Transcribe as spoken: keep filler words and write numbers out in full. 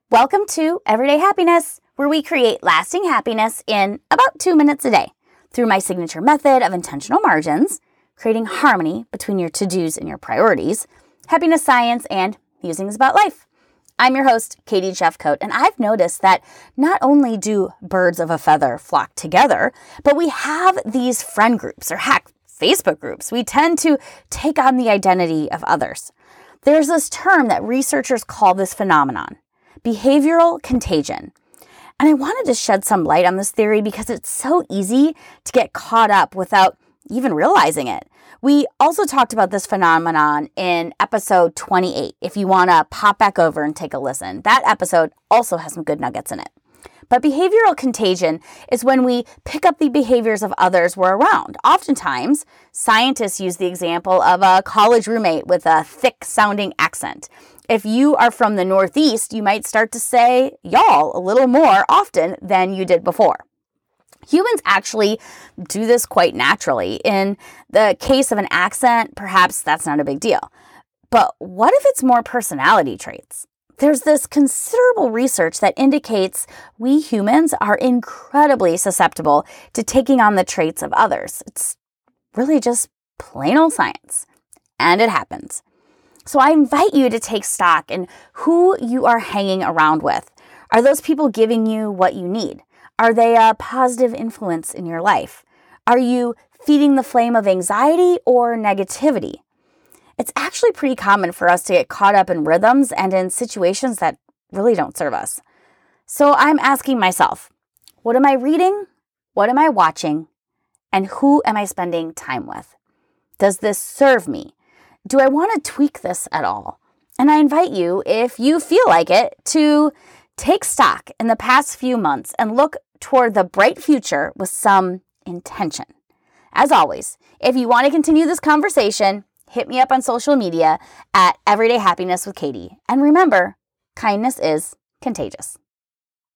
Welcome to Everyday Happiness, where we create lasting happiness in about two minutes a day through my signature method of intentional margins, creating harmony between your to-dos and your priorities, happiness science, and musings about life. I'm your host, Katie Jeffcoat, and I've noticed that not only do birds of a feather flock together, but we have these friend groups, or heck, Facebook groups. We tend to take on the identity of others. There's this term that researchers call this phenomenon, behavioral contagion. And I wanted to shed some light on this theory because it's so easy to get caught up without even realizing it. We also talked about this phenomenon in episode twenty-eight, if you want to pop back over and take a listen. That episode also has some good nuggets in it. But behavioral contagion is when we pick up the behaviors of others we're around. Oftentimes, scientists use the example of a college roommate with a thick-sounding accent. If you are from the Northeast, you might start to say y'all a little more often than you did before. Humans actually do this quite naturally. In the case of an accent, perhaps that's not a big deal. But what if it's more personality traits? There's this considerable research that indicates we humans are incredibly susceptible to taking on the traits of others. It's really just plain old science. And it happens. So I invite you to take stock in who you are hanging around with. Are those people giving you what you need? Are they a positive influence in your life? Are you feeding the flame of anxiety or negativity? It's actually pretty common for us to get caught up in rhythms and in situations that really don't serve us. So I'm asking myself, what am I reading? What am I watching? And who am I spending time with? Does this serve me? Do I want to tweak this at all? And I invite you, if you feel like it, to take stock in the past few months and look toward the bright future with some intention. As always, if you want to continue this conversation, hit me up on social media at Everyday Happiness with Katie. And remember, kindness is contagious.